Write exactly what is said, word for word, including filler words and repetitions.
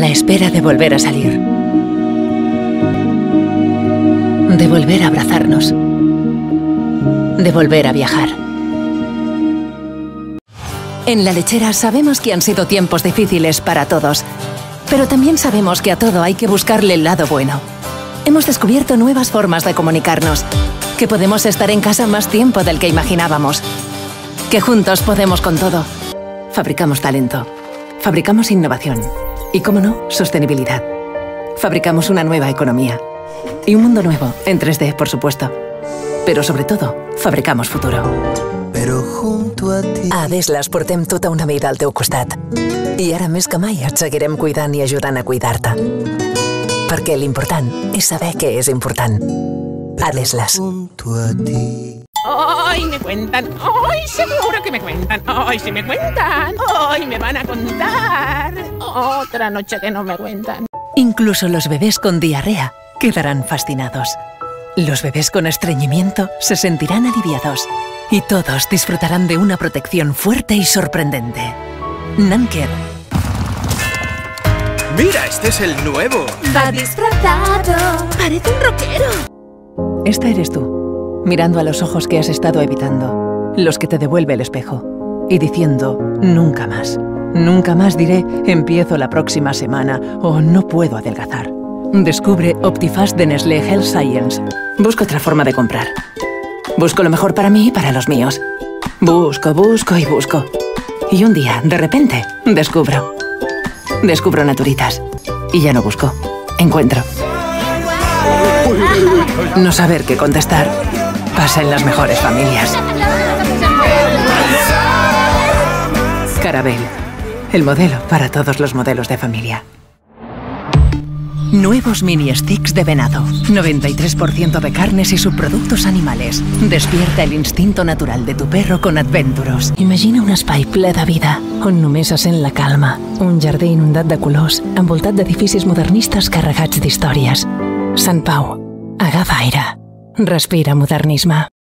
la espera de volver a salir, de volver a abrazarnos, de volver a viajar. En La Lechera sabemos que han sido tiempos difíciles para todos, pero también sabemos que a todo hay que buscarle el lado bueno. Hemos descubierto nuevas formas de comunicarnos, que podemos estar en casa más tiempo del que imaginábamos, que juntos podemos con todo. Fabricamos talento, fabricamos innovación y, cómo no, sostenibilidad. Fabricamos una nueva economía y un mundo nuevo, en tres D, por supuesto. Pero sobre todo, fabricamos futuro. Però junto a ti... A Adeslas portem tota una vida al teu costat. I ara més que mai et seguirem cuidant i ajudant a cuidar-te. Perquè l'important és saber què és important. Adeslas. Junto a ti... ¡Ay, me cuentan! ¡Ay, seguro que me cuentan! ¡Ay, si me cuentan! ¡Ay, me van a contar! Otra noche que no me cuentan. Incluso los bebés con diarrea quedarán fascinados. Los bebés con estreñimiento se sentirán aliviados. Y todos disfrutarán de una protección fuerte y sorprendente. Nanker. ¡Mira, este es el nuevo! Va disfrazado. Parece un rockero. Esta eres tú, mirando a los ojos que has estado evitando, los que te devuelve el espejo, y diciendo nunca más. Nunca más diré empiezo la próxima semana o no puedo adelgazar. Descubre Optifast de Nestlé Health Science. Busco otra forma de comprar. Busco lo mejor para mí y para los míos. Busco, busco y busco. Y un día, de repente, descubro. Descubro Naturitas. Y ya no busco. Encuentro. No saber qué contestar pasa en las mejores familias. Carabel. El modelo para todos los modelos de familia. Nuevos mini sticks de venado. noventa y tres por ciento de carnes y subproductos animales. Despierta el instinto natural de tu perro con Adventuros. Imagina un espai ple de vida, on només se sent la calma. Un jardí inundat de colors, envoltat d'edificis modernistes carregats d'històries. Sant Pau, agafa aire. Respira modernisme.